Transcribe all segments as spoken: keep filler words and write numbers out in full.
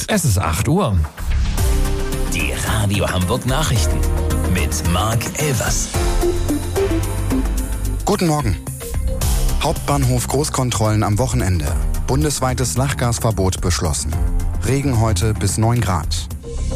Es ist acht Uhr. Die Radio Hamburg Nachrichten mit Marc Elvers. Guten Morgen. Hauptbahnhof Großkontrollen am Wochenende. Bundesweites Lachgasverbot beschlossen. Regen heute bis neun Grad.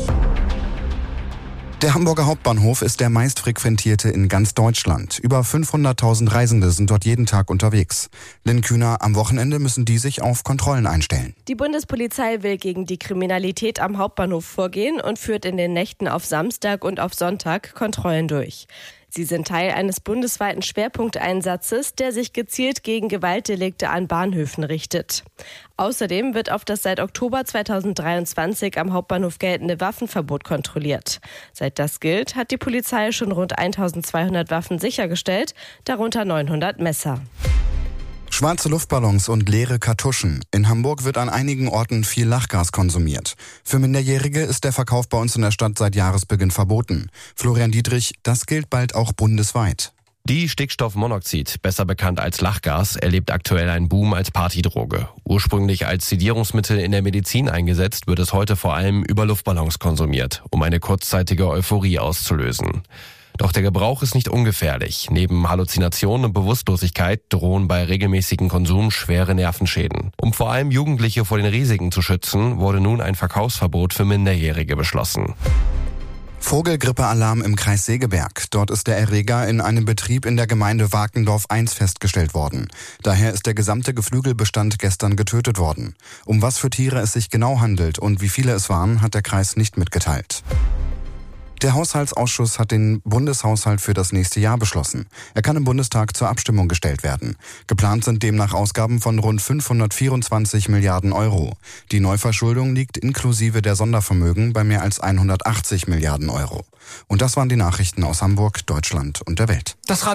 Der Hamburger Hauptbahnhof ist der meistfrequentierte in ganz Deutschland. Über fünfhunderttausend Reisende sind dort jeden Tag unterwegs. Lynn Kühner, am Wochenende müssen die sich auf Kontrollen einstellen. Die Bundespolizei will gegen die Kriminalität am Hauptbahnhof vorgehen und führt in den Nächten auf Samstag und auf Sonntag Kontrollen durch. Sie sind Teil eines bundesweiten Schwerpunkteinsatzes, der sich gezielt gegen Gewaltdelikte an Bahnhöfen richtet. Außerdem wird auf das seit Oktober zweitausenddreiundzwanzig am Hauptbahnhof geltende Waffenverbot kontrolliert. Seit das gilt, hat die Polizei schon rund eintausendzweihundert Waffen sichergestellt, darunter neunhundert Messer. Schwarze Luftballons und leere Kartuschen. In Hamburg wird an einigen Orten viel Lachgas konsumiert. Für Minderjährige ist der Verkauf bei uns in der Stadt seit Jahresbeginn verboten. Florian Dietrich, das gilt bald auch bundesweit. Die Stickstoffmonoxid, besser bekannt als Lachgas, erlebt aktuell einen Boom als Partydroge. Ursprünglich als Sedierungsmittel in der Medizin eingesetzt, wird es heute vor allem über Luftballons konsumiert, um eine kurzzeitige Euphorie auszulösen. Doch der Gebrauch ist nicht ungefährlich. Neben Halluzinationen und Bewusstlosigkeit drohen bei regelmäßigem Konsum schwere Nervenschäden. Um vor allem Jugendliche vor den Risiken zu schützen, wurde nun ein Verkaufsverbot für Minderjährige beschlossen. Vogelgrippealarm im Kreis Segeberg. Dort ist der Erreger in einem Betrieb in der Gemeinde Wakendorf eins festgestellt worden. Daher ist der gesamte Geflügelbestand gestern getötet worden. Um was für Tiere es sich genau handelt und wie viele es waren, hat der Kreis nicht mitgeteilt. Der Haushaltsausschuss hat den Bundeshaushalt für das nächste Jahr beschlossen. Er kann im Bundestag zur Abstimmung gestellt werden. Geplant sind demnach Ausgaben von rund fünfhundertvierundzwanzig Milliarden Euro. Die Neuverschuldung liegt inklusive der Sondervermögen bei mehr als hundertachtzig Milliarden Euro. Und das waren die Nachrichten aus Hamburg, Deutschland und der Welt. Das